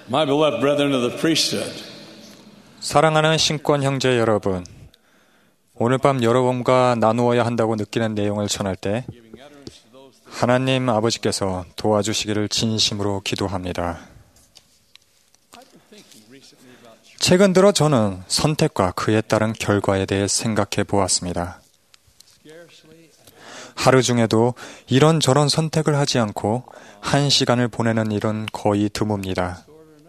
My beloved brethren of the priesthood, 사랑하는 신권 형제 여러분, 오늘 밤 여러분과 나누어야 한다고 느끼는 내용을 전할 때 하나님 아버지께서 도와주시기를 진심으로 기도합니다. 최근 들어 저는 선택과 그에 따른 결과에 대해 생각해 보았습니다. 하루 중에도 이런저런 선택을 하지 않고 한 시간을 보내는 일은 거의 드뭅니다.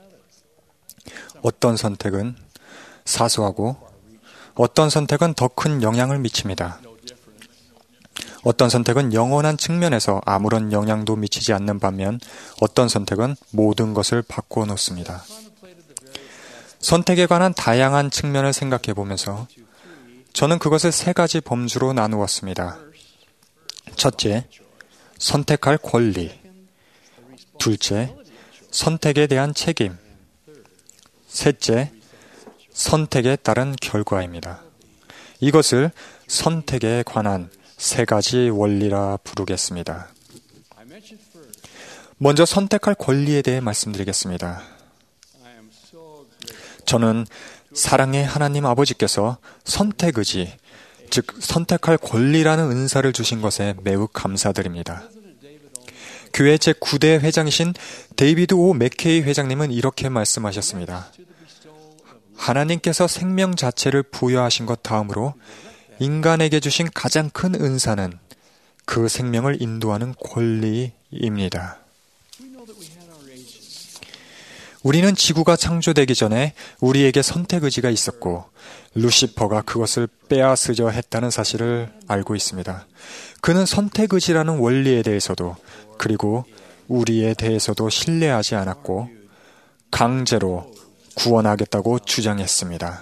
어떤 선택은 사소하고 어떤 선택은 더 큰 영향을 미칩니다. 어떤 선택은 영원한 측면에서 아무런 영향도 미치지 않는 반면 어떤 선택은 모든 것을 바꾸어 놓습니다. 선택에 관한 다양한 측면을 생각해 보면서 저는 그것을 세 가지 범주로 나누었습니다. 첫째, 선택할 권리. 둘째, 선택에 대한 책임. 셋째, 선택에 따른 결과입니다. 이것을 선택에 관한 세 가지 원리라 부르겠습니다. 먼저 선택할 권리에 대해 말씀드리겠습니다. 저는 사랑의 하나님 아버지께서 선택의지, 즉 선택할 권리라는 은사를 주신 것에 매우 감사드립니다. 교회 제9대 회장이신 데이비드 오 맥케이 회장님은 이렇게 말씀하셨습니다. 하나님께서 생명 자체를 부여하신 것 다음으로 인간에게 주신 가장 큰 은사는 그 생명을 인도하는 권리입니다. 우리는 지구가 창조되기 전에 우리에게 선택의지가 있었고 루시퍼가 그것을 빼앗으려 했다는 사실을 알고 있습니다. 그는 선택의지라는 원리에 대해서도 그리고 우리에 대해서도 신뢰하지 않았고 강제로 구원하겠다고 주장했습니다.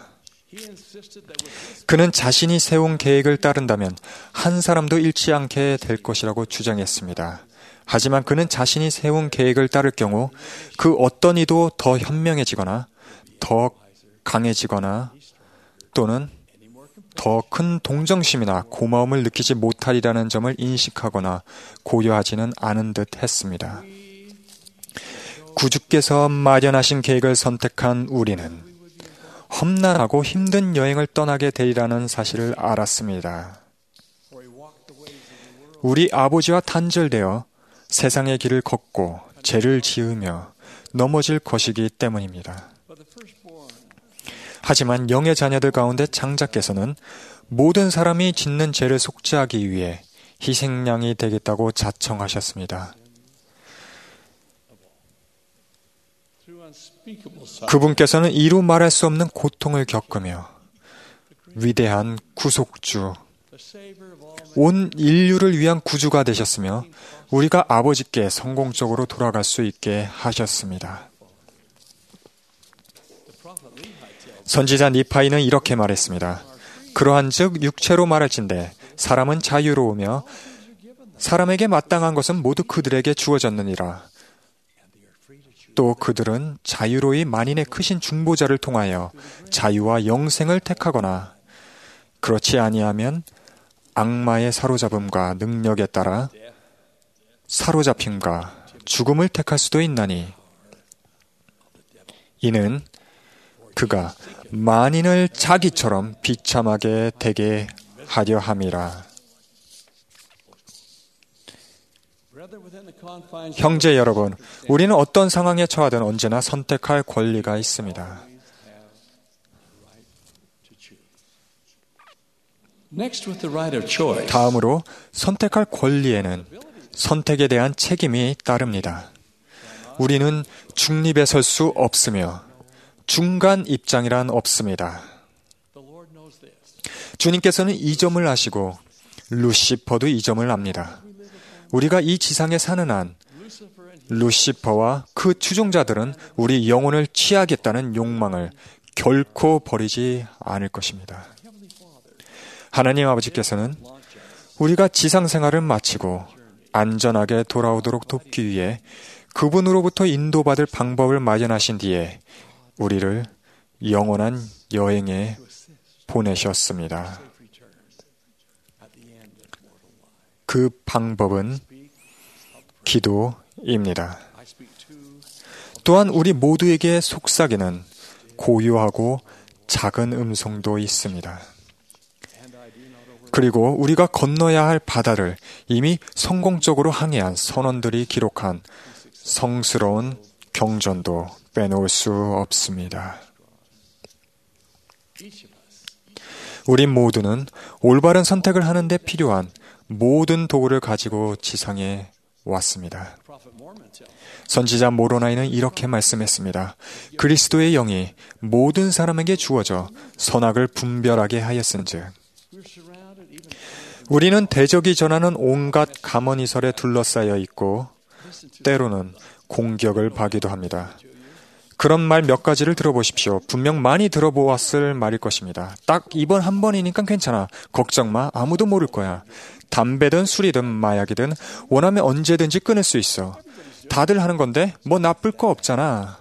그는 자신이 세운 계획을 따른다면 한 사람도 잃지 않게 될 것이라고 주장했습니다. 하지만 그는 자신이 세운 계획을 따를 경우 그 어떤 이도 더 현명해지거나 더 강해지거나 또는 더 큰 동정심이나 고마움을 느끼지 못하리라는 점을 인식하거나 고려하지는 않은 듯 했습니다. 구주께서 마련하신 계획을 선택한 우리는 험난하고 힘든 여행을 떠나게 되리라는 사실을 알았습니다. 우리 아버지와 단절되어 세상의 길을 걷고 죄를 지으며 넘어질 것이기 때문입니다. 하지만 영의 자녀들 가운데 장자께서는 모든 사람이 짓는 죄를 속죄하기 위해 희생양이 되겠다고 자청하셨습니다. 그분께서는 이루 말할 수 없는 고통을 겪으며 위대한 구속주, 온 인류를 위한 구주가 되셨으며 우리가 아버지께 성공적으로 돌아갈 수 있게 하셨습니다. 선지자 니파이는 이렇게 말했습니다. 그러한즉 육체로 말할진대 사람은 자유로우며 사람에게 마땅한 것은 모두 그들에게 주어졌느니라. 또 그들은 자유로이 만인의 크신 중보자를 통하여 자유와 영생을 택하거나 그렇지 아니하면 악마의 사로잡음과 능력에 따라 사로잡힘과 죽음을 택할 수도 있나니 이는 그가 만인을 자기처럼 비참하게 되게 하려 함이라. 형제 여러분, 우리는 어떤 상황에 처하든 언제나 선택할 권리가 있습니다. 다음으로 선택할 권리에는 선택에 대한 책임이 따릅니다. 우리는 중립에 설 수 없으며 중간 입장이란 없습니다. 주님께서는 이 점을 아시고 루시퍼도 이 점을 압니다. 우리가 이 지상에 사는 한 루시퍼와 그 추종자들은 우리 영혼을 취하겠다는 욕망을 결코 버리지 않을 것입니다. 하나님 아버지께서는 우리가 지상 생활을 마치고 안전하게 돌아오도록 돕기 위해 그분으로부터 인도받을 방법을 마련하신 뒤에 우리를 영원한 여행에 보내셨습니다. 그 방법은 기도입니다. 또한 우리 모두에게 속삭이는 고요하고 작은 음성도 있습니다. 그리고 우리가 건너야 할 바다를 이미 성공적으로 항해한 선원들이 기록한 성스러운 경전도 빼놓을 수 없습니다. 우리 모두는 올바른 선택을 하는 데 필요한 모든 도구를 가지고 지상에 왔습니다. 선지자 모로나이는 이렇게 말씀했습니다. 그리스도의 영이 모든 사람에게 주어져 선악을 분별하게 하였은즉 우리는 대적이 전하는 온갖 감언이설에 둘러싸여 있고 때로는 공격을 받기도 합니다. 그런 말 몇 가지를 들어보십시오. 분명 많이 들어보았을 말일 것입니다. 딱 이번 한 번이니까 괜찮아. 걱정 마. 아무도 모를 거야. 담배든 술이든 마약이든 원하면 언제든지 끊을 수 있어. 다들 하는 건데 뭐 나쁠 거 없잖아.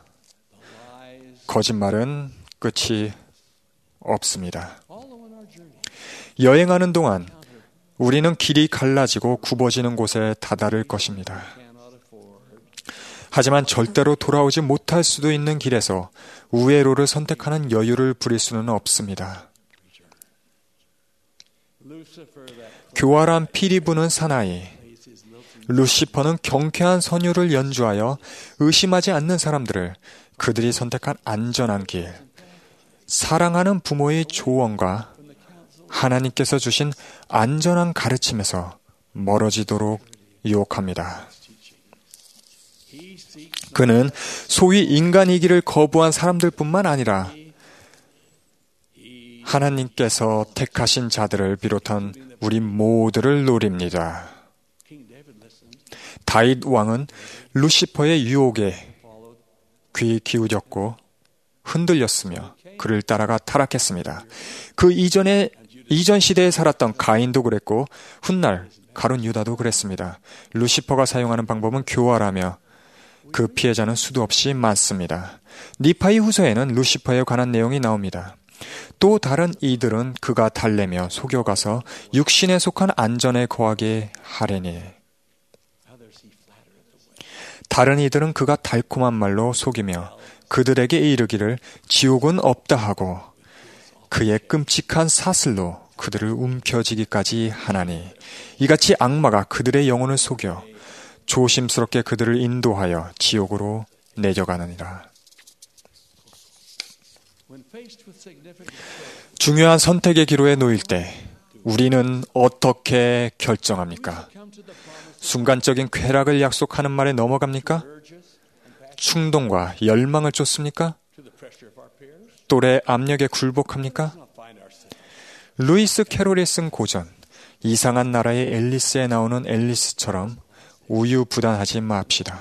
거짓말은 끝이 없습니다. 여행하는 동안 우리는 길이 갈라지고 굽어지는 곳에 다다를 것입니다. 하지만 절대로 돌아오지 못할 수도 있는 길에서 우회로를 선택하는 여유를 부릴 수는 없습니다. 교활한 피리 부는 사나이, 루시퍼는 경쾌한 선율을 연주하여 의심하지 않는 사람들을 그들이 선택한 안전한 길, 사랑하는 부모의 조언과 하나님께서 주신 안전한 가르침에서 멀어지도록 유혹합니다. 그는 소위 인간이기를 거부한 사람들뿐만 아니라 하나님께서 택하신 자들을 비롯한 우리 모두를 노립니다. 다윗 왕은 루시퍼의 유혹에 귀 기울였고 흔들렸으며 그를 따라가 타락했습니다. 그 이전 시대에 살았던 가인도 그랬고 훗날 가룟 유다도 그랬습니다. 루시퍼가 사용하는 방법은 교활하며 그 피해자는 수도 없이 많습니다. 니파이 후서에는 루시퍼에 관한 내용이 나옵니다. 또 다른 이들은 그가 달래며 속여가서 육신에 속한 안전에 거하게 하려니 다른 이들은 그가 달콤한 말로 속이며 그들에게 이르기를 지옥은 없다 하고 그의 끔찍한 사슬로 그들을 움켜쥐기까지 하나니 이같이 악마가 그들의 영혼을 속여 조심스럽게 그들을 인도하여 지옥으로 내려가느니라. 중요한 선택의 기로에 놓일 때 우리는 어떻게 결정합니까? 순간적인 쾌락을 약속하는 말에 넘어갑니까? 충동과 열망을 쫓습니까? 또래 압력에 굴복합니까? 루이스 캐롤이 쓴 고전 이상한 나라의 앨리스에 나오는 앨리스처럼 우유부단하지 맙시다.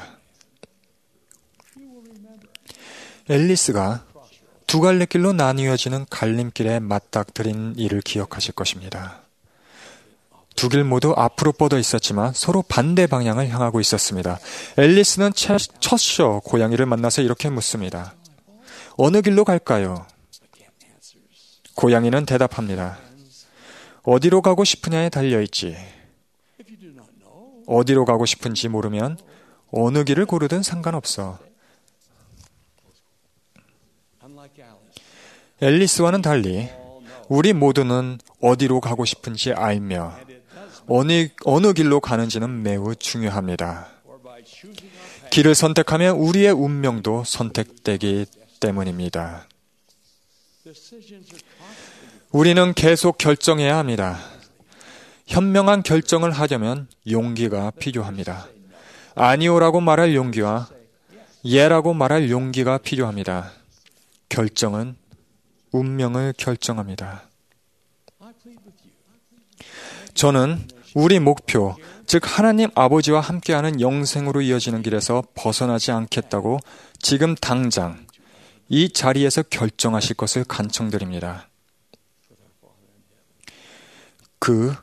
앨리스가 두 갈래 길로 나뉘어지는 갈림길에 맞닥뜨린 일을 기억하실 것입니다. 두 길 모두 앞으로 뻗어 있었지만 서로 반대 방향을 향하고 있었습니다. 앨리스는 첫쇼 고양이를 만나서 이렇게 묻습니다. 어느 길로 갈까요? 고양이는 대답합니다. 어디로 가고 싶으냐에 달려있지. 어디로 가고 싶은지 모르면 어느 길을 고르든 상관없어. 앨리스와는 달리 우리 모두는 어디로 가고 싶은지 알며 어느 길로 가는지는 매우 중요합니다. 길을 선택하면 우리의 운명도 선택되기 때문입니다. 우리는 계속 결정해야 합니다. 현명한 결정을 하려면 용기가 필요합니다. 아니오라고 말할 용기와 예라고 말할 용기가 필요합니다. 결정은 운명을 결정합니다. 저는 우리 목표, 즉 하나님 아버지와 함께하는 영생으로 이어지는 길에서 벗어나지 않겠다고 지금 당장 이 자리에서 결정하실 것을 간청드립니다. 그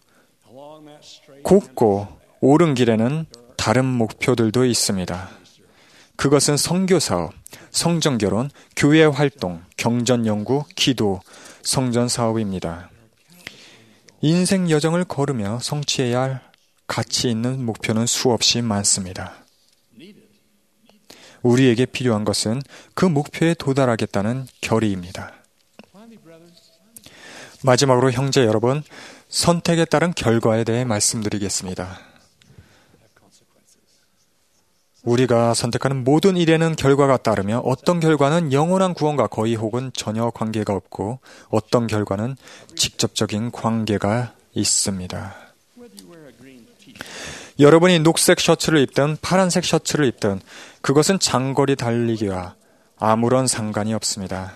곱고 오른 길에는 다른 목표들도 있습니다. 그것은 선교사업, 성전결혼, 교회 활동, 경전 연구, 기도, 성전 사업입니다. 인생 여정을 걸으며 성취해야 할 가치 있는 목표는 수없이 많습니다. 우리에게 필요한 것은 그 목표에 도달하겠다는 결의입니다. 마지막으로 형제 여러분, 선택에 따른 결과에 대해 말씀드리겠습니다. 우리가 선택하는 모든 일에는 결과가 따르며 어떤 결과는 영원한 구원과 거의 혹은 전혀 관계가 없고 어떤 결과는 직접적인 관계가 있습니다. 여러분이 녹색 셔츠를 입든 파란색 셔츠를 입든 그것은 장거리 달리기와 아무런 상관이 없습니다.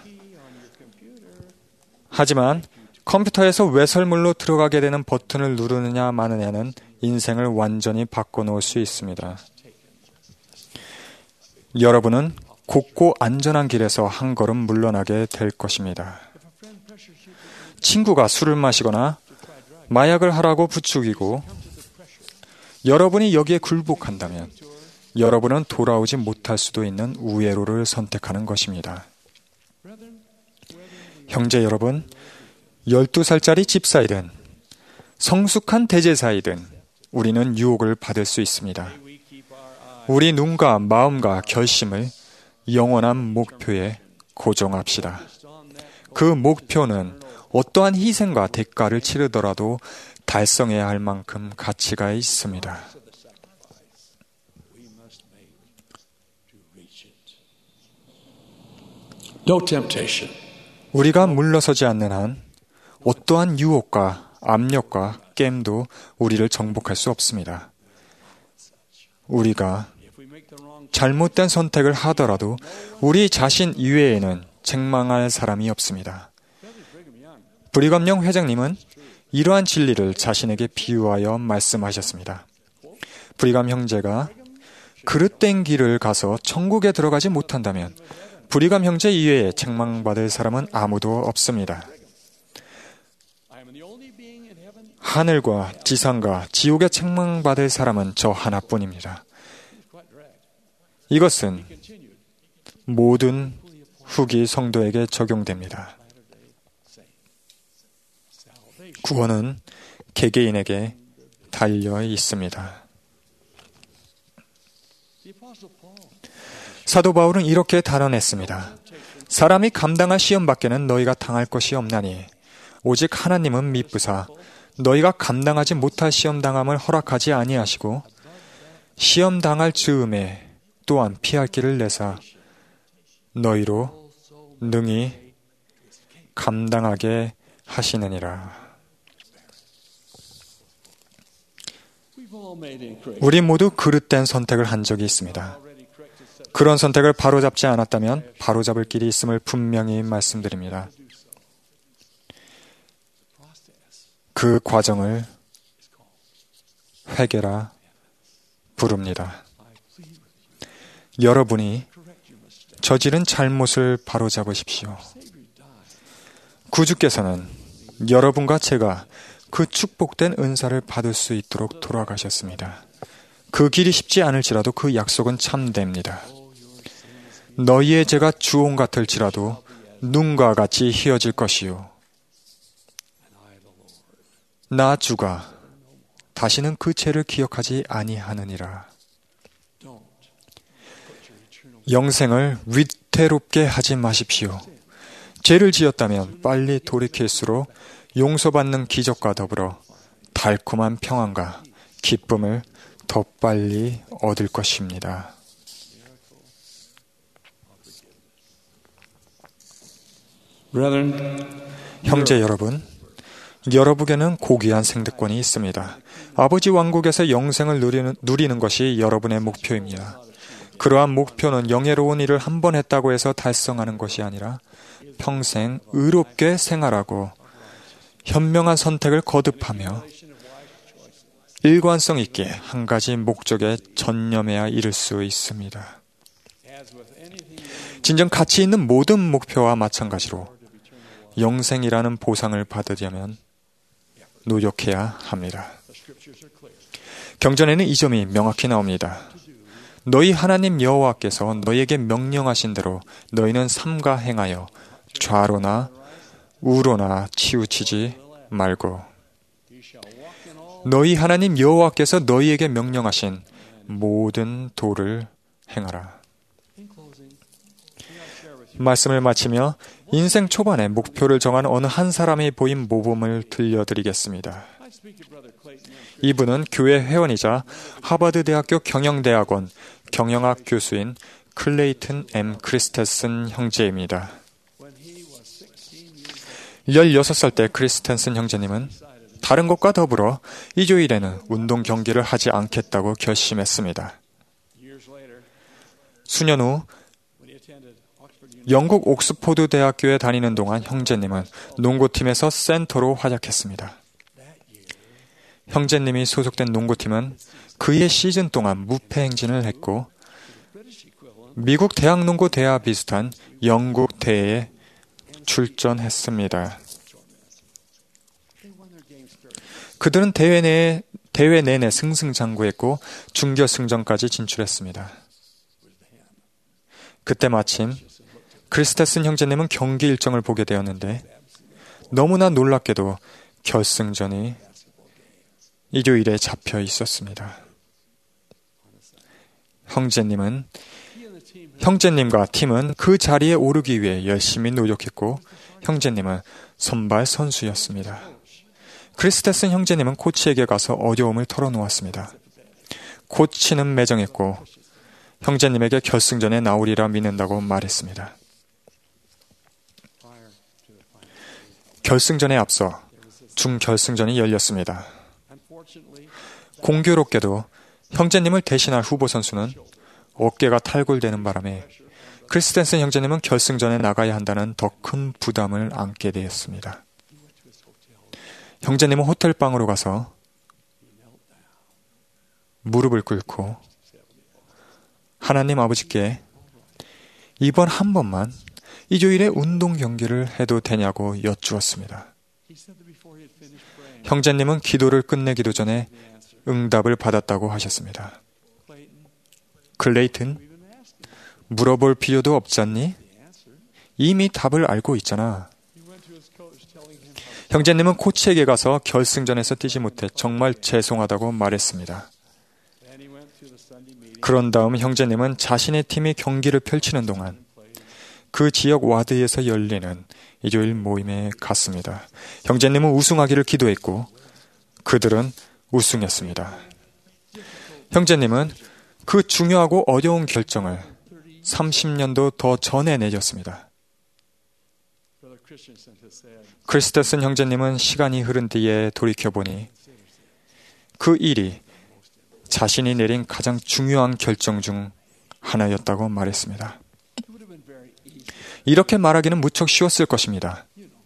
하지만 컴퓨터에서 외설물로 들어가게 되는 버튼을 누르느냐 마느냐는 인생을 완전히 바꿔놓을 수 있습니다. 여러분은 곱고 안전한 길에서 한 걸음 물러나게 될 것입니다. 친구가 술을 마시거나 마약을 하라고 부추기고 여러분이 여기에 굴복한다면 여러분은 돌아오지 못할 수도 있는 우회로를 선택하는 것입니다. 형제 여러분, 12살짜리 집사이든 성숙한 대제사이든 우리는 유혹을 받을 수 있습니다. 우리 눈과 마음과 결심을 영원한 목표에 고정합시다. 그 목표는 어떠한 희생과 대가를 치르더라도 달성해야 할 만큼 가치가 있습니다. No temptation. 우리가 물러서지 않는 한 어떠한 유혹과 압력과 게임도 우리를 정복할 수 없습니다. 우리가 잘못된 선택을 하더라도 우리 자신 이외에는 책망할 사람이 없습니다. 브리감영 회장님은 이러한 진리를 자신에게 비유하여 말씀하셨습니다. 브리감 형제가 그릇된 길을 가서 천국에 들어가지 못한다면 브리감 형제 이외에 책망받을 사람은 아무도 없습니다. 하늘과 지상과 지옥에 책망받을 사람은 저 하나뿐입니다. 이것은 모든 후기 성도에게 적용됩니다. 구원은 개개인에게 달려 있습니다. 사도 바울은 이렇게 단언했습니다. 사람이 감당할 시험 밖에는 너희가 당할 것이 없나니 오직 하나님은 미쁘사 너희가 감당하지 못할 시험 당함을 허락하지 아니하시고 시험 당할 즈음에 또한 피할 길을 내사 너희로 능히 감당하게 하시느니라. 우리 모두 그릇된 선택을 한 적이 있습니다. 그런 선택을 바로잡지 않았다면 바로잡을 길이 있음을 분명히 말씀드립니다. 그 과정을 회개라 부릅니다. 여러분이 저지른 잘못을 바로잡으십시오. 구주께서는 여러분과 제가 그 축복된 은사를 받을 수 있도록 돌아가셨습니다. 그 길이 쉽지 않을지라도 그 약속은 참됩니다. 너희의 죄가 주홍 같을지라도 눈과 같이 희어질 것이요. 나 주가 다시는 그 죄를 기억하지 아니하느니라. 영생을 위태롭게 하지 마십시오. 죄를 지었다면 빨리 돌이킬수록 용서받는 기적과 더불어 달콤한 평안과 기쁨을 더 빨리 얻을 것입니다. 형제 여러분, 여러분에게는 고귀한 생득권이 있습니다. 아버지 왕국에서 영생을 누리는 것이 여러분의 목표입니다. 그러한 목표는 영예로운 일을 한 번 했다고 해서 달성하는 것이 아니라 평생 의롭게 생활하고 현명한 선택을 거듭하며 일관성 있게 한 가지 목적에 전념해야 이룰 수 있습니다. 진정 가치 있는 모든 목표와 마찬가지로 영생이라는 보상을 받으려면 노력해야 합니다. 경전에는 이 점이 명확히 나옵니다. 너희 하나님 여호와께서 너희에게 명령하신 대로 너희는 삼가 행하여 좌로나 우로나 치우치지 말고 너희 하나님 여호와께서 너희에게 명령하신 모든 도를 행하라. 말씀을 마치며 인생 초반에 목표를 정한 어느 한 사람이 보인 모범을 들려드리겠습니다. 이분은 교회 회원이자 하버드 대학교 경영대학원 경영학 교수인 클레이튼 M. 크리스텐슨 형제입니다. 16살 때 크리스텐슨 형제님은 다른 것과 더불어 일요일에는 운동 경기를 하지 않겠다고 결심했습니다. 수년 후 영국 옥스포드 대학교에 다니는 동안 형제님은 농구팀에서 센터로 활약했습니다. 형제님이 소속된 농구팀은 그의 시즌 동안 무패 행진을 했고 미국 대학농구 대회와 비슷한 영국 대회에 출전했습니다. 그들은 대회 내내 승승장구했고 준결승전까지 진출했습니다. 그때 마침 크리스텐슨 형제님은 경기 일정을 보게 되었는데 너무나 놀랍게도 결승전이 일요일에 잡혀 있었습니다. 형제님과 팀은 그 자리에 오르기 위해 열심히 노력했고 형제님은 선발 선수였습니다. 크리스텐슨 형제님은 코치에게 가서 어려움을 털어놓았습니다. 코치는 매정했고 형제님에게 결승전에 나오리라 믿는다고 말했습니다. 결승전에 앞서 준결승전이 열렸습니다. 공교롭게도 형제님을 대신할 후보 선수는 어깨가 탈골되는 바람에 크리스텐슨 형제님은 결승전에 나가야 한다는 더 큰 부담을 안게 되었습니다. 형제님은 호텔방으로 가서 무릎을 꿇고 하나님 아버지께 이번 한 번만 일요일에 운동 경기를 해도 되냐고 여쭈었습니다. 형제님은 기도를 끝내기도 전에 응답을 받았다고 하셨습니다. 클레이튼, 물어볼 필요도 없잖니? 이미 답을 알고 있잖아. 형제님은 코치에게 가서 결승전에서 뛰지 못해 정말 죄송하다고 말했습니다. 그런 다음 형제님은 자신의 팀이 경기를 펼치는 동안 그 지역 와드에서 열리는 일요일 모임에 갔습니다. 형제님은 우승하기를 기도했고 그들은 우승했습니다. 형제님은 그 중요하고 어려운 결정을 30년도 더 전에 내렸습니다. 크리스텐슨 형제님은 시간이 흐른 뒤에 돌이켜보니 그 일이 자신이 내린 가장 중요한 결정 중 하나였다고 말했습니다. 이렇게 말하기는 무척 쉬웠을 것입니다.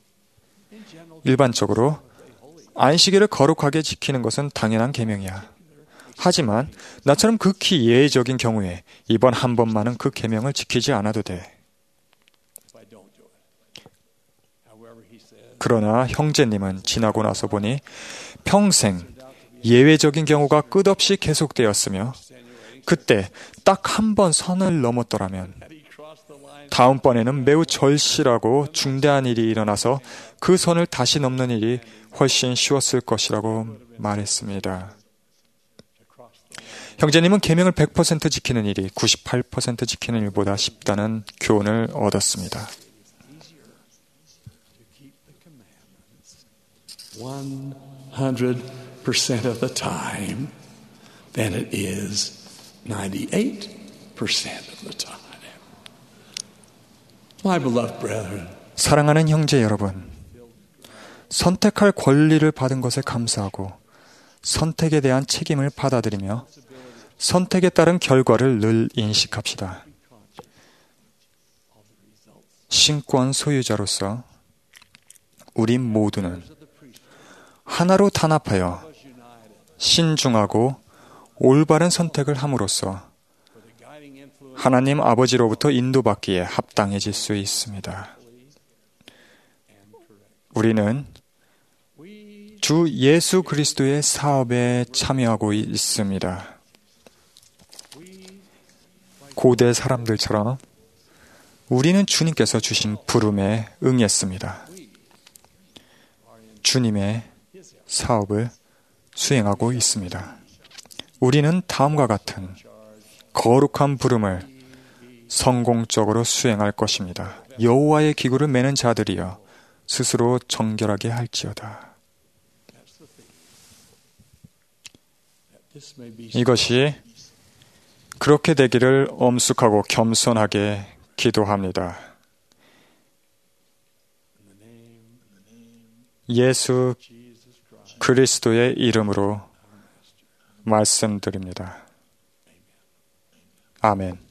일반적으로 안식일을 거룩하게 지키는 것은 당연한 계명이야. 하지만 나처럼 극히 예외적인 경우에 이번 한 번만은 그 계명을 지키지 않아도 돼. 그러나 형제님은 지나고 나서 보니 평생 예외적인 경우가 끝없이 계속되었으며 그때 딱 한 번 선을 넘었더라면 다음번에는 매우 절실하고 중대한 일이 일어나서 그 선을 다시 넘는 일이 훨씬 쉬웠을 것이라고 말했습니다. 형제님은 계명을 100% 지키는 일이 98% 지키는 일보다 쉽다는 교훈을 얻었습니다. 100% of the time than it is 98% of the time. My beloved brethren, 사랑하는 형제 여러분, 선택할 권리를 받은 것에 감사하고 선택에 대한 책임을 받아들이며 선택에 따른 결과를 늘 인식합시다. 신권 소유자로서 우리 모두는 하나로 단합하여 신중하고 올바른 선택을 함으로써 하나님 아버지로부터 인도받기에 합당해질 수 있습니다. 우리는 주 예수 그리스도의 사업에 참여하고 있습니다. 고대 사람들처럼 우리는 주님께서 주신 부름에 응했습니다. 주님의 사업을 수행하고 있습니다. 우리는 다음과 같은 거룩한 부름을 성공적으로 수행할 것입니다. 여호와의 기구를 매는 자들이여 스스로 정결하게 할지어다. 이것이 그렇게 되기를 엄숙하고 겸손하게 기도합니다. 예수 그리스도의 이름으로 말씀드립니다. 아멘.